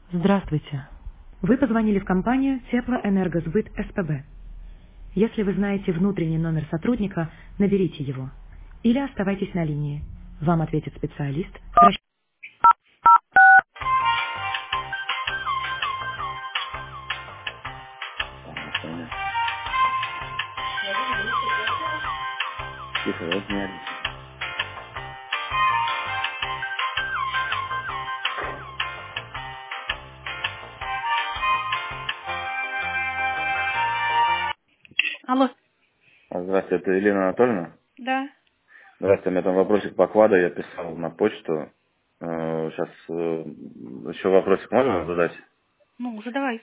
Здравствуйте. Вы позвонили в компанию Теплоэнергосбыт СПБ. Если вы знаете внутренний номер сотрудника, наберите его. Или оставайтесь на линии. Вам ответит специалист. Ага, понятно. Тихо, вот не орите. Алло. Здравствуйте, это Елена Анатольевна. Да. Здравствуйте, у меня там вопросик по кваду, я писал на почту. Сейчас еще вопросик можно задать? Ну, задавайте.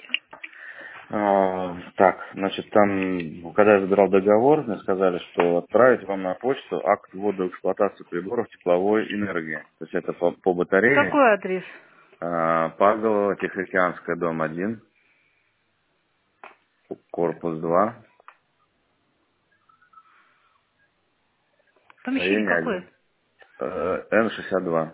Так, значит, там, когда я забирал договор, мне сказали, что отправить вам на почту акт ввода в эксплуатацию приборов тепловой энергии. То есть это по батарее. Какой адрес? Павлова, Тихоокеанская, дом 1, корпус 2, Помещение строение какое? 1, Н62.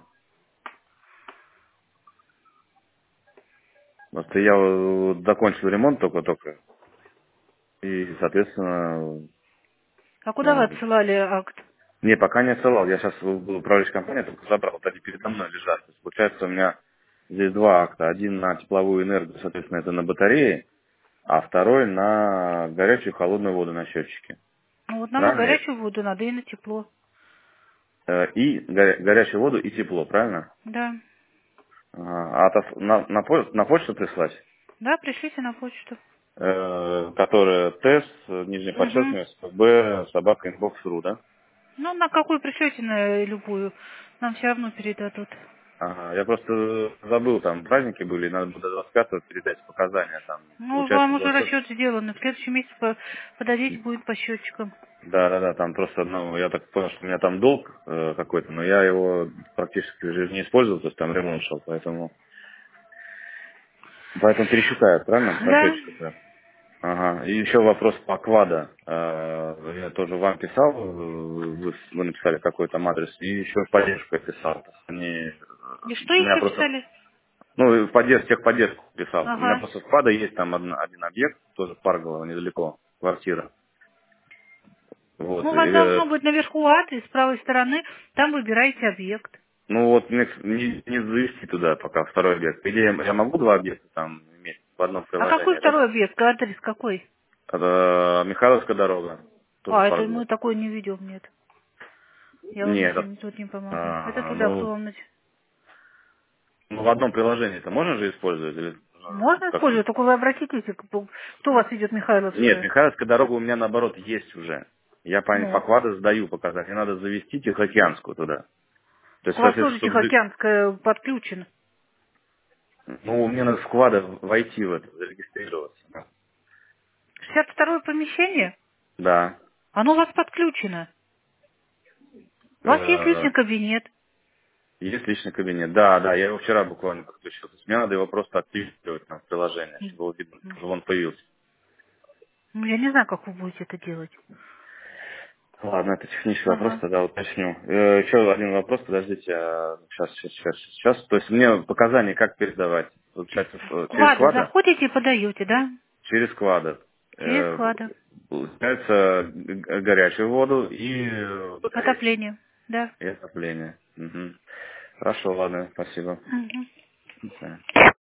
Просто я закончил ремонт только-только. И, соответственно, А куда вы ну, отсылали акт? не, пока не отсылал. Я сейчас в управляющей компании только забрал. Вот они передо мной лежат. То есть, получается, у меня здесь два акта. Один на тепловую энергию, соответственно, это на батарее, а второй на горячую и холодную воду на счетчике. Ну вот нам на Правильно? горячую воду надо и на тепло. И горячую воду и тепло, правильно? Да. Ага. На почту прислать? Да, пришлите на почту. Которая ТЭС, нижнее Угу. подчеркивание, СПБ, собака, инбокс.ру, да? Ну, на какую пришлете, на любую. Нам все равно передадут. Ага, я просто забыл, там праздники были, надо было до 25-го передать показания там. Ну, Получается, вам уже 20... расчет сделан. В следующем месяце подадите будет по счетчикам. Да, там просто, ну, я так понял, что у меня там долг какой-то, но я его практически уже не использовал, то есть там ремонт шел, поэтому пересчитают, правильно, по Да. счетчику, да? Ага, и еще вопрос по квада. Я тоже вам писал, вы написали какой-то адрес, и еще в поддержку я писал. То есть И что у меня еще просто писали? Ну, и техподдержку писал. У меня Ага. просто вклада есть там один объект, тоже в Парголово, недалеко, квартира. Вот. Ну, у вас должно быть наверху адрес с правой стороны. Там выбираете объект. Ну вот мне не завести туда пока второй объект. Или я могу два объекта там иметь в одном А какой приложении? второй объект? Адрес какой? Это Михайловская дорога, тоже в А, это мы Парголово. такой не видел, нет. Я вам Нет, этим тут не помогу. Это туда, в ну, комнате. в одном приложении это можно же использовать? Или Можно как-то? использовать, только вы обратитесь, кто у вас идет Нет, Михайловская. Михайловская дорога у меня наоборот есть уже. Я по Ну, кваду сдаю показания. Надо завести Тихоокеанскую туда. То есть, у вас соответственно, тоже Тихоокеанская подключена. ну, мне надо в вклада войти в это, зарегистрироваться. 62-е помещение, Да. оно у вас подключено. У вас есть Э, личный кабинет. Есть личный кабинет. Да, я его вчера буквально подключил. То есть мне надо его просто активировать там в приложение, чтобы было видно, чтобы он появился. Ну, я не знаю, как вы будете это делать. Ладно, это технический вопрос, Ага. тогда уточню. Еще один вопрос, подождите. Сейчас. То есть мне показания как передавать? Получается, В через квады квада? заходите и подаете, да? Через квада. Через квады. Получается горячую воду и батарею. Отопление, да. И отопление. Мгм. Хорошо, ладно, спасибо. Мгм. До свидания.